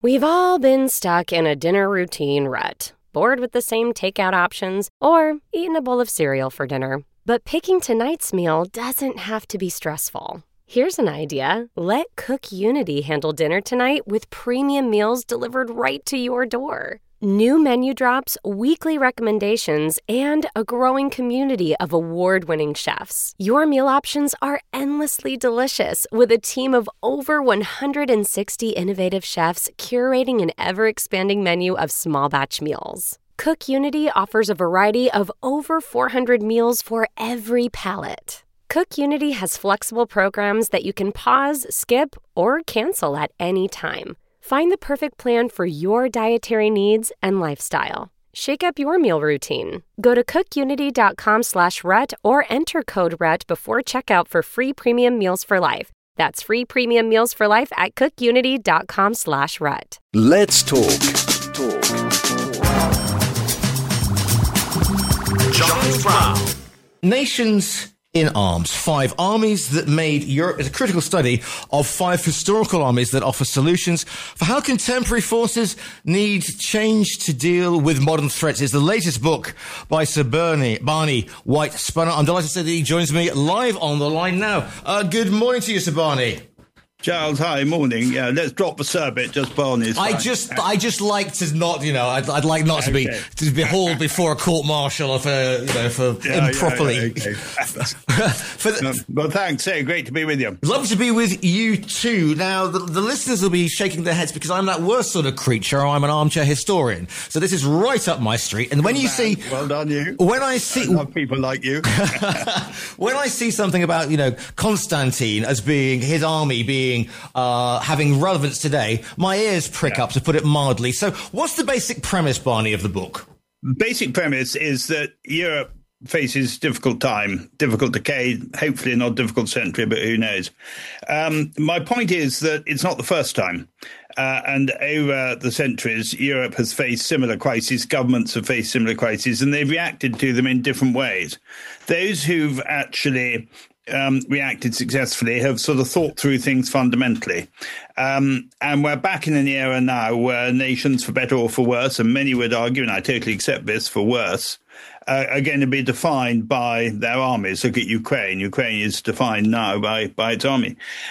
We've all been stuck in a dinner routine rut, bored with the same takeout options, or eaten a bowl of cereal for dinner. But picking tonight's meal doesn't have to be stressful. Here's an idea. Let Cook Unity handle dinner tonight with premium meals delivered right to your door. New menu drops, weekly recommendations, and a growing community of award-winning chefs. Your meal options are endlessly delicious with a team of over 160 innovative chefs curating an ever-expanding menu of small batch meals. Cook Unity offers a variety of over 400 meals for every palate. Cook Unity has flexible programs that you can pause, skip, or cancel at any time. Find the perfect plan for your dietary needs and lifestyle. Shake up your meal routine. Go to cookunity.com/rut or enter code RUT before checkout for free premium meals for life. That's free premium meals for life at cookunity.com/rut. Let's talk. Giles Brown. Nations in Arms. 5 armies that made Europe is a critical study of 5 historical armies that offer solutions for how contemporary forces need change to deal with modern threats. It's the latest book by Sir Barney White-Spunner. I'm delighted to say that he joins me live on the line now. Good morning to you, Sir Barney. Giles, hi, morning. Yeah, let's drop the sir bit, just Barney's. I just like to not, I'd like not to be hauled before a court martial for improperly. Yeah, well, thanks. Hey, great to be with you. Love to be with you too. Now, the listeners will be shaking their heads because I'm that worst sort of creature. I'm an armchair historian, so this is right up my street. And when you see, well done, you. When I see, I love people like you. When I see something about Constantine as being his army being having relevance today, my ears prick up, to put it mildly. So what's the basic premise, Barney, of the book? Basic premise is that Europe faces difficult time, difficult decade, hopefully not difficult century, but who knows. My point is that it's not the first time. And over the centuries, Europe has faced similar crises, governments have faced similar crises, and they've reacted to them in different ways. Those who've actually reacted successfully have sort of thought through things fundamentally. And we're back in an era now where nations, for better or for worse, and many would argue, and I totally accept this, for worse, are going to be defined by their armies. Look at Ukraine. Ukraine is defined now by its army.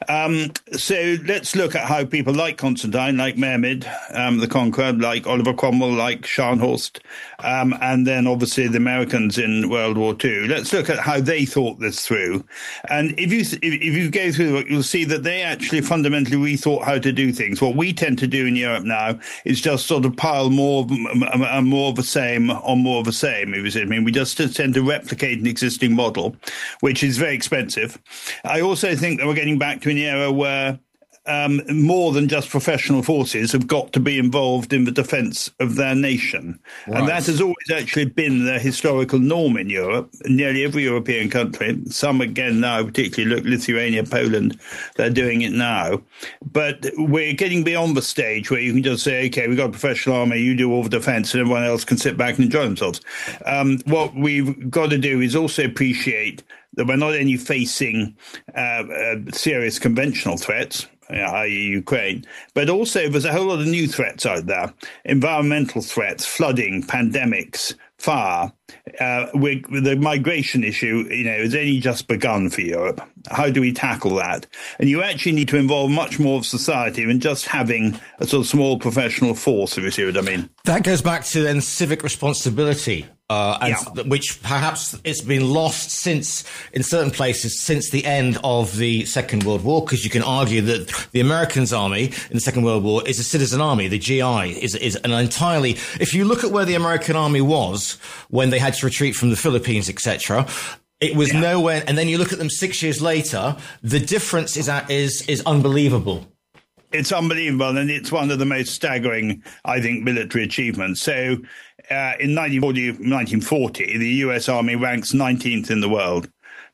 So let's look at how people like Constantine, like Mehmed the Conqueror, like Oliver Cromwell, like Scharnhorst, and then obviously the Americans in World War II. Let's look at how they thought this through. And if you go through it, you'll see that they actually fundamentally rethought how to do things. What we tend to do in Europe now is just sort of pile more of the same on more of the same. I mean, we just tend to replicate an existing model, which is very expensive. I also think that we're getting back to an era where more than just professional forces have got to be involved in the defence of their nation. Right. And that has always actually been the historical norm in Europe, in nearly every European country. Some, again, now, particularly Lithuania, Poland, they're doing it now. But we're getting beyond the stage where you can just say, OK, we've got a professional army, you do all the defence, and everyone else can sit back and enjoy themselves. What we've got to do is also appreciate that we're not only facing serious conventional threats, i.e. Ukraine, but also there's a whole lot of new threats out there. Environmental threats, flooding, pandemics, fire. The migration issue, has only just begun for Europe. How do we tackle that? And you actually need to involve much more of society than just having a sort of small professional force, if you see what I mean. That goes back to then civic responsibility. Which perhaps it's been lost in certain places since the end of the Second World War, because you can argue that the Americans' army in the Second World War is a citizen army. The GI is an entirely, if you look at where the American army was when they had to retreat from the Philippines, etc., it was nowhere. And then you look at them 6 years later, the difference is unbelievable. It's unbelievable, and it's one of the most staggering, I think, military achievements. So in 1940, the US Army ranks 19th in the world.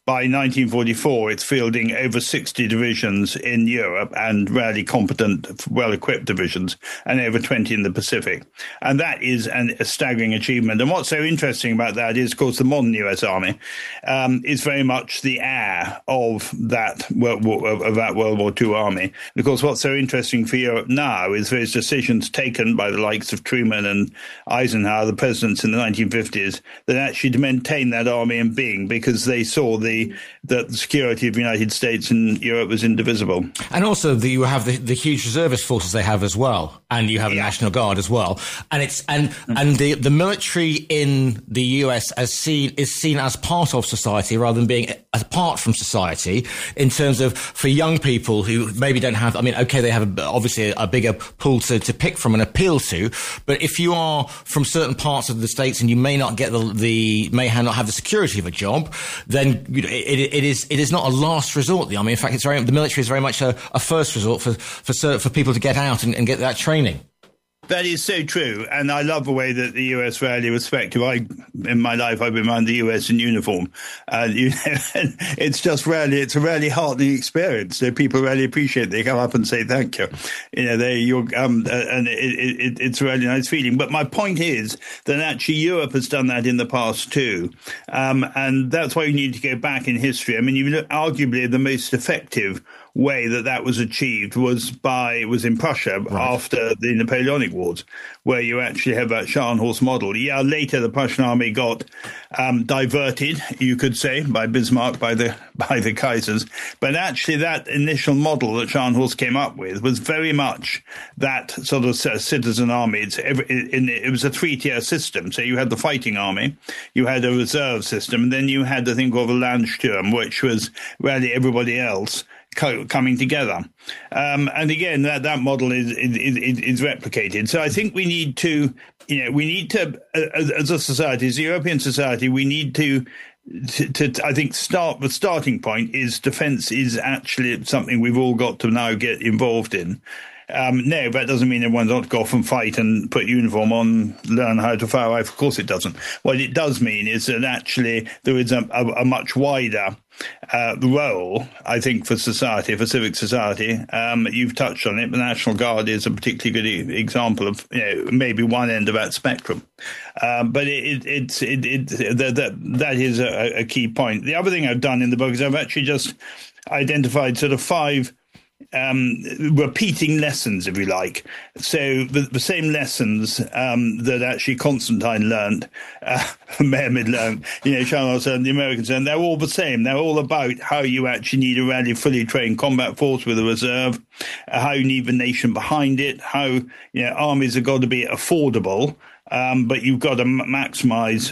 by 1944, it's fielding over 60 divisions in Europe and really competent, well-equipped divisions, and over 20 in the Pacific. And that is a staggering achievement. And what's so interesting about that is, of course, the modern US Army is very much the heir of that World War II Army. And of course, what's so interesting for Europe now is those decisions taken by the likes of Truman and Eisenhower, the presidents in the 1950s, that actually to maintain that army in being, because they saw that the security of the United States and Europe was indivisible. And also you have the huge reservist forces they have as well, and you have the National Guard as well. And it's and the military in the US is seen as part of society rather than being apart from society, in terms of for young people who maybe don't have, I mean, okay, they have obviously a bigger pool to pick from and appeal to, but if you are from certain parts of the States and you may not get may not have the security of a job, then it is not a last resort. I mean, in fact, the military is very much a first resort for people to get out and get that training. That is so true, and I love the way that the US really respect you. In my life, I've been around the US in uniform, and it's a really heartening experience. So people really appreciate it. They come up and say thank you. And it's a really nice feeling. But my point is that actually Europe has done that in the past too, and that's why you need to go back in history. I mean, arguably the most effective way that was achieved was in Prussia after the Napoleonic Wars, where you actually have that Scharnhorst model. Yeah, later the Prussian army got diverted, you could say, by Bismarck, by the Kaisers. But actually that initial model that Scharnhorst came up with was very much that sort of citizen army. It was a three-tier system. So you had the fighting army, you had a reserve system, and then you had the thing called the Landsturm, which was really everybody else coming together. And again, that model is replicated. So I think we need to, as a society, as a European society, we need to I think the starting point is defense is actually something we've all got to now get involved in. No, that doesn't mean everyone's got to go off and fight and put uniform on, learn how to fire a rifle. Of course it doesn't. What it does mean is that actually there is a much wider role, I think, for society, for civic society. You've touched on it. The National Guard is a particularly good example of maybe one end of that spectrum. But that is a key point. The other thing I've done in the book is I've actually just identified sort of 5 repeating lessons, if you like. So the same lessons that actually Constantine learned, Mehmed learned, Charles and the Americans, and they're all the same. They're all about how you actually need a really fully trained combat force with a reserve, how you need the nation behind it, how armies have got to be affordable. But you've got to maximize,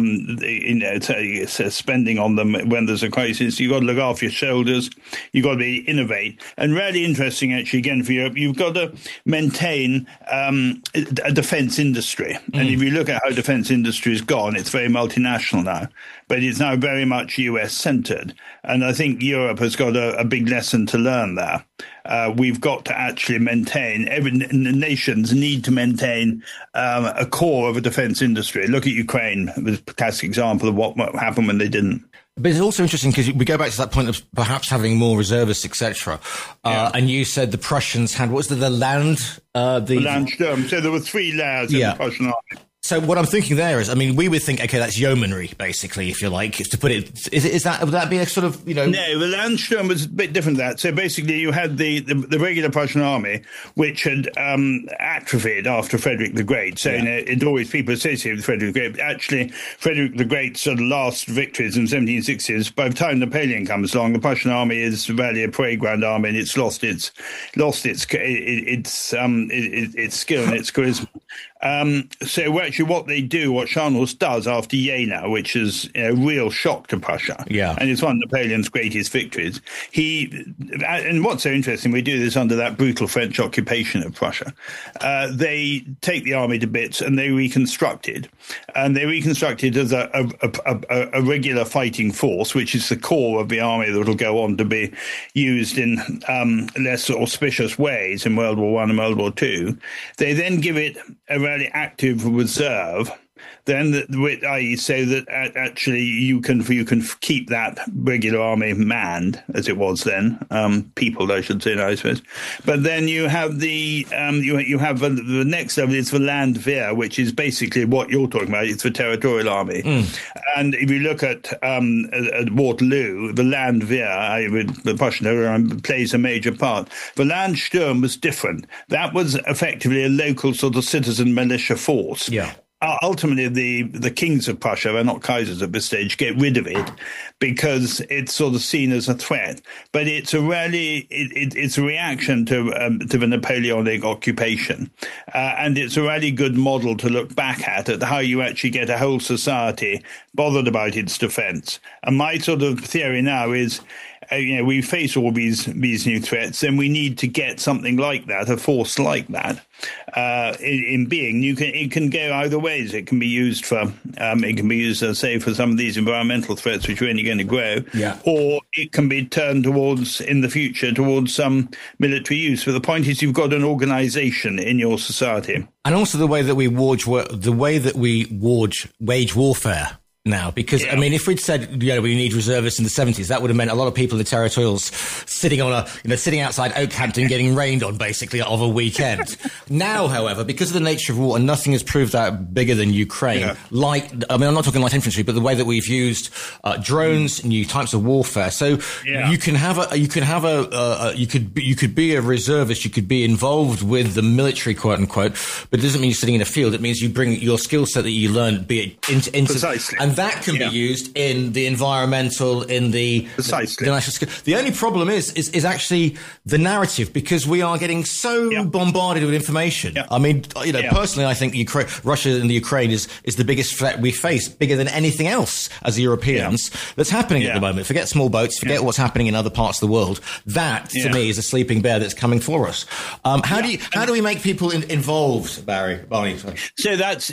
spending on them when there's a crisis. You've got to look after your shoulders. You've got to innovate. And really interesting, actually, again, for Europe, you've got to maintain a defense industry. And if you look at how defense industry has gone, it's very multinational now, but it's now very much US-centered. And I think Europe has got a big lesson to learn there. We've got to actually maintain, nations need to maintain a core of a defense industry. Look at Ukraine, the classic example of what happened when they didn't. But it's also interesting because we go back to that point of perhaps having more reservists, etc. And you said the Prussians had, what was the land? The Landsturm. So there were 3 layers in the Prussian army. So what I'm thinking there is, I mean, we would think, okay, that's yeomanry, basically, if you like, to put it. Would that be a sort of, No, the Landsturm was a bit different than that. So basically, you had the regular Prussian army, which had atrophied after Frederick the Great. So it always people associated with Frederick the Great. Actually, Frederick the Great's sort of last victories in the 1760s. By the time Napoleon comes along, the Prussian army is really a parade ground army, and it's lost its skill and its charisma. So actually what Scharnhorst does after Jena, which is a real shock to Prussia, and it's one of Napoleon's greatest victories. And what's so interesting, we do this under that brutal French occupation of Prussia. They take the army to bits and they reconstruct it. And they reconstruct it as a regular fighting force, which is the core of the army that will go on to be used in less auspicious ways in World War I and World War II. They then give it a really active reserve, then i.e. so that actually you can keep that regular army manned, as it was then, peopled, I should say, I suppose. But then you have the next level is the Landwehr, which is basically what you're talking about. It's the territorial army. And if you look at Waterloo, the Landwehr, the Prussian plays a major part. The Landsturm was different. That was effectively a local sort of citizen militia force. Yeah. Ultimately, the kings of Prussia, they're not Kaisers at this stage, get rid of it because it's sort of seen as a threat. But it's a reaction to the Napoleonic occupation, and it's a really good model to look back at how you actually get a whole society bothered about its defence. And my sort of theory now is, we face all these new threats, and we need to get something like that, a force like that, in being. It can go either ways. It can be used for, say, for some of these environmental threats, which are only going to grow, or it can be turned in the future towards some military use. But the point is, you've got an organisation in your society, and also the way that we wage warfare now, because I mean, if we'd said we need reservists in the 70s, that would have meant a lot of people in the territorials sitting outside Oakhampton getting rained on basically of a weekend. Now, however, because of the nature of war, and nothing has proved that bigger than Ukraine. I'm not talking light infantry, but the way that we've used drones, new types of warfare. So you could be a reservist, you could be involved with the military, quote unquote, but it doesn't mean you're sitting in a field. It means you bring your skill set that you learn, be it into precisely. And that can be used in the environmental, in the national skill. The only problem is actually the narrative, because we are getting so bombarded with information. I mean, personally, I think Russia and the Ukraine is the biggest threat we face, bigger than anything else as Europeans that's happening at the moment. Forget small boats, forget what's happening in other parts of the world. That, to me, is a sleeping bear that's coming for us. How do we make people involved, Barney? So that's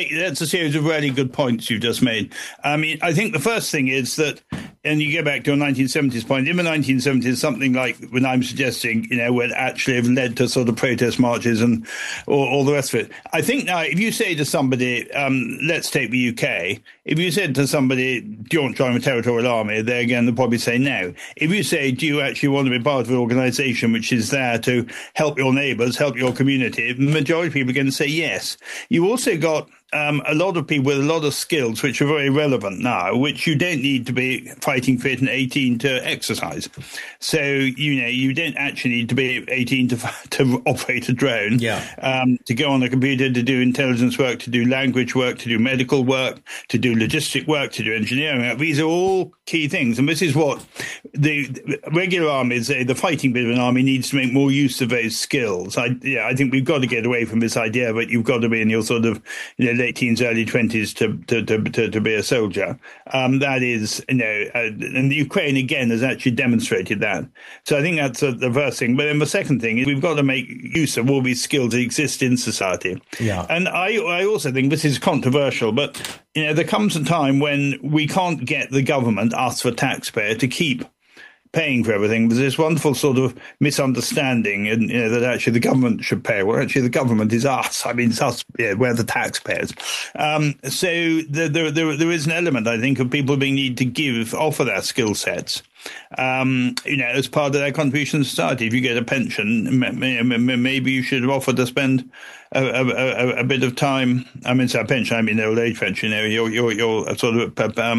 a series of really good points you've just made. I mean, I think the first thing is that, and you go back to a 1970s point, in the 1970s, something like when I'm suggesting, would actually have led to sort of protest marches and all the rest of it. I think now, if you say to somebody, let's take the UK, if you said to somebody, do you want to join the territorial army? They're going to probably say no. If you say, do you actually want to be part of an organisation which is there to help your neighbours, help your community? The majority of people are going to say yes. You also got a lot of people with a lot of skills which are very relevant now, which you don't need to be fighting fit and 18 to exercise. So, you don't actually need to be 18 to operate a drone, to go on a computer, to do intelligence work, to do language work, to do medical work, to do logistic work, to do engineering work. These are all key things. And this is what the regular armies, the fighting bit of an army, needs to make more use of those skills. I think we've got to get away from this idea that you've got to be in your sort of, late teens, early 20s to be a soldier. That is, and the Ukraine again has actually demonstrated that. So I think that's the first thing. But then the second thing is we've got to make use of all these skills that exist in society. Yeah. And I also think this is controversial, but there comes a time when we can't get the government, us the taxpayer, to keep paying for everything. There's this wonderful sort of misunderstanding, and that actually the government should pay. Well, actually, the government is us. I mean, it's us. We're the taxpayers. So there is an element, I think, of people being need to offer their skill sets. As part of their contribution to society. If you get a pension, maybe you should offer to spend a bit of time. I mean, so a pension, I mean, old age pension. You're sort of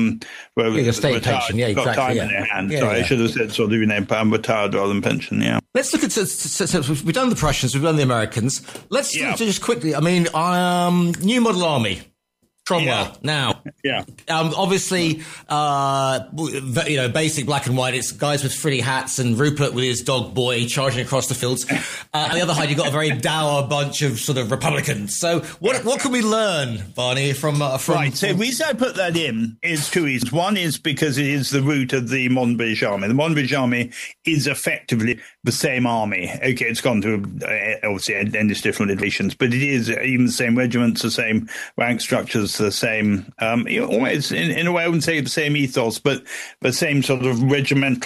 a state pension, exactly. Got time in your hand. I should have said sort of retired rather than pension. Yeah. Let's look at. So we've done the Prussians, we've done the Americans. Let's just quickly. I mean, new model army. Cromwell. Now, obviously, basic black and white. It's guys with frilly hats and Rupert with his dog Boy charging across the fields. On the other hand, you've got a very dour bunch of sort of Republicans. So, what can we learn, Barney, from? Right. So, the reason I put that in is two reasons. One is because it is the root of the modern British Army. The modern British Army is effectively the same army. Okay, it's gone through obviously endless different iterations, but it is even the same regiments, the same rank structures, the same, almost in a way, I wouldn't say the same ethos, but the same sort of regimental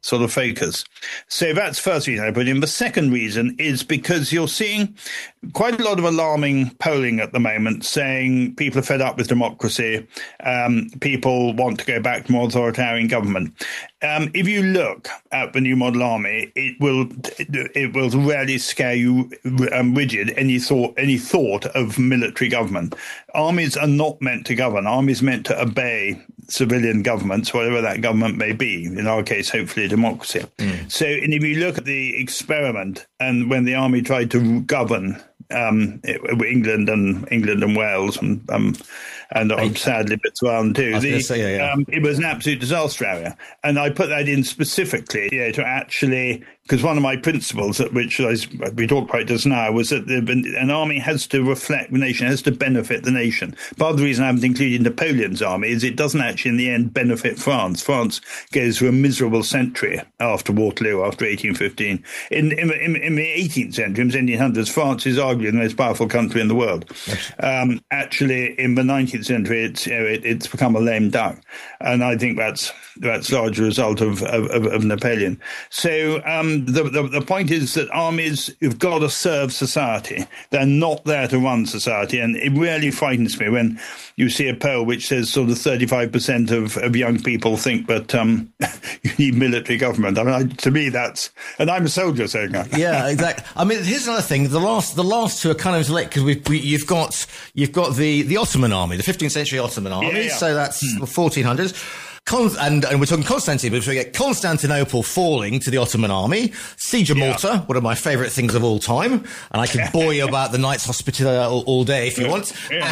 sort of focus. So that's the first reason I put in. The second reason is because you're seeing quite a lot of alarming polling at the moment saying people are fed up with democracy. People want to go back to more authoritarian government. If you look at the new model army, it will rarely scare you rigid any thought of military government. Armies are not meant to govern. Armies are meant to obey civilian governments, whatever that government may be. In our case, hopefully, democracy. So, and if you look at the experiment and when the army tried to govern England and Wales and sadly Botswana too. It was an absolute disaster area, and I put that in specifically to actually, because one of my principles, which we talked about just now, was that an army has to reflect the nation, has to benefit the nation. Part of the reason I haven't included Napoleon's army is it doesn't actually in the end benefit France. France goes through a miserable century after Waterloo, after 1815. In the 18th century, in the 1700s, France is arguably the most powerful country in the world. Actually, in the 19th century, it's become a lame duck, and I think that's largely a result of Napoleon. So the point is that armies have got to serve society. They're not there to run society, and it really frightens me when you see a poll which says sort of 35% of young people think that you need military government. I mean, to me, that's, and I'm a soldier saying that. Yeah, exactly. I mean, here's another thing. The last two are kind of late because you've got the Ottoman army, the 15th century Ottoman army. So that's 1400s. And we're talking Constantinople, so we get Constantinople falling to the Ottoman army, Siege of Malta, one of my favourite things of all time, and I can bore you about the Knights Hospitaller all day if you want.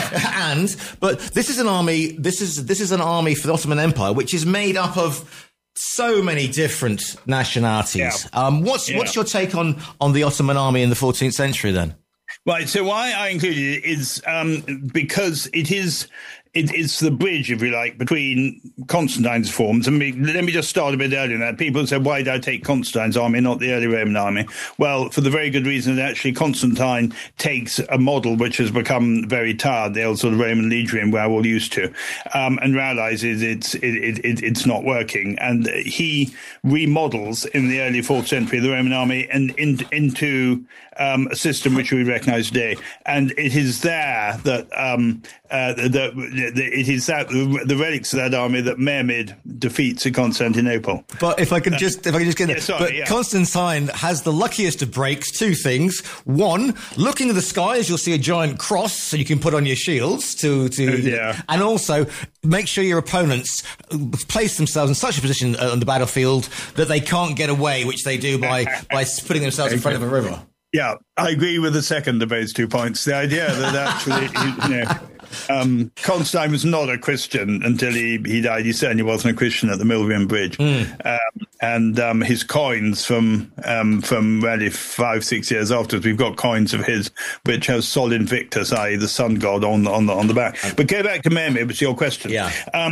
But this is an army. This is an army for the Ottoman Empire, which is made up of so many different nationalities. What's your take on the Ottoman army in the 14th century then? Right. So why I included it is because it's the bridge, if you like, between Constantine's forms. And let me just start a bit earlier than that. People said, why did I take Constantine's army, not the early Roman army? Well, for the very good reason that actually Constantine takes a model which has become very tired, the old sort of Roman legionary we're all used to, and realizes it's not working. And he remodels in the early 4th century the Roman army and into a system which we recognize today. And it is there that it is that the relics of that army that Mehmed defeats at Constantinople. But if I could just get that. Constantine has the luckiest of breaks. Two things. One, looking at the skies, you'll see a giant cross so you can put on your shields and also make sure your opponents place themselves in such a position on the battlefield that they can't get away, which they do by putting themselves in front of a river. Yeah, I agree with the second of those 2 points. The idea that actually, Constantine was not a Christian until he died. He certainly wasn't a Christian at the Milvian Bridge. And his coins from really 5-6 years afterwards, we've got coins of his which have Sol Invictus, i.e. the sun god, on the back. But go back to Mehmed, which is your question. Yeah.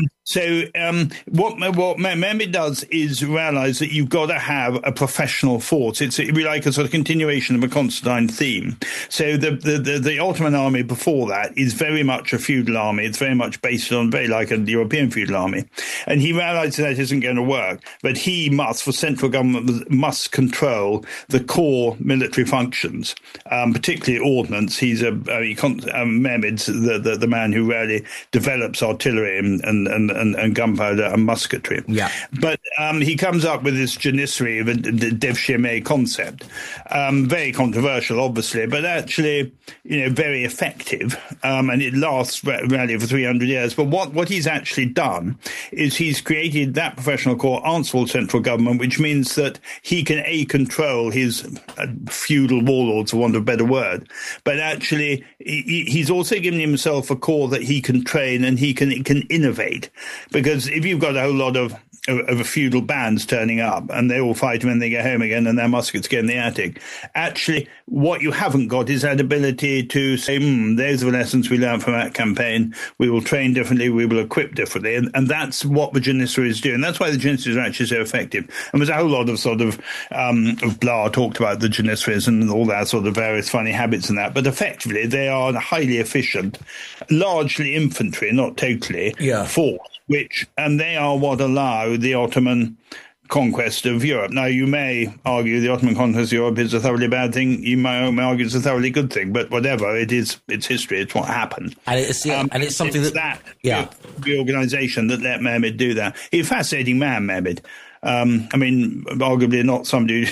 What Mehmed does is realize that you've got to have a professional force. It's like a sort of continuation of a Constantine theme. So the Ottoman army before that is very much a feudal army. It's very much based on very like a European feudal army. And he realizes that isn't going to work, but he for central government must control the core military functions, particularly ordnance. He's Mehmed's the man who really develops artillery and gunpowder and musketry. Yeah. But he comes up with this janissary of a devshirme concept, very controversial, obviously, but actually, very effective, and it lasts really for 300 years. But what he's actually done is he's created that professional corps answerable central government, which means that he can control his feudal warlords, for want of a better word, but actually he's also given himself a corps that he can train and he can innovate. Because if you've got a whole lot of feudal bands turning up and they all fight when they get home again and their muskets get in the attic, actually what you haven't got is that ability to say, those are the lessons we learned from that campaign. We will train differently, we will equip differently. And that's what the Janissaries do. And that's why the Janissaries are actually so effective. And there's a whole lot of sort of blah talked about the Janissaries and all that sort of various funny habits and that. But effectively, they are highly efficient, largely infantry, not totally, force. And they are what allow the Ottoman conquest of Europe. Now, you may argue the Ottoman conquest of Europe is a thoroughly bad thing. You may argue it's a thoroughly good thing. But whatever, it's history. It's what happened. And it's something reorganisation that let Mehmed do that. He's a fascinating man, Mehmed. Arguably not somebody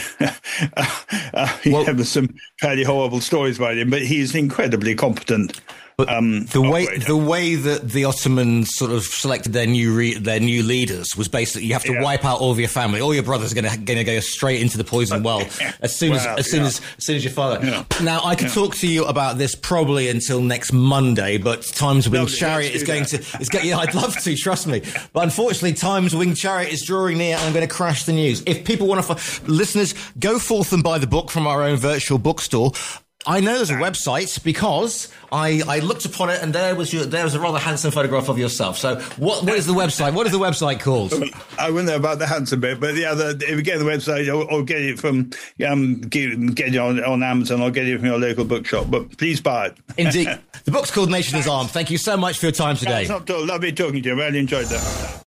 have some fairly horrible stories about him, but he's incredibly competent. But the way that the Ottomans sort of selected their new leaders was basically you have to wipe out all of your family. All your brothers are going to go straight into the poison well as soon as your father. Yeah. Now I could talk to you about this probably until next Monday, but Times Winged Chariot is going to. I'd love to, trust me. But unfortunately, Times Winged Chariot is drawing near, and I'm going to crash the news. If people want to, listeners, go forth and buy the book from our own virtual bookstore. I know there's a website because I looked upon it and there was a rather handsome photograph of yourself. So what is the website? What is the website called? I wouldn't know about the handsome bit, but if you get the website or get it from get it on Amazon or get it from your local bookshop. But please buy it. Indeed. The book's called Nation is Armed. Thank you so much for your time today. That's not all. Lovely talking to you. I really enjoyed that.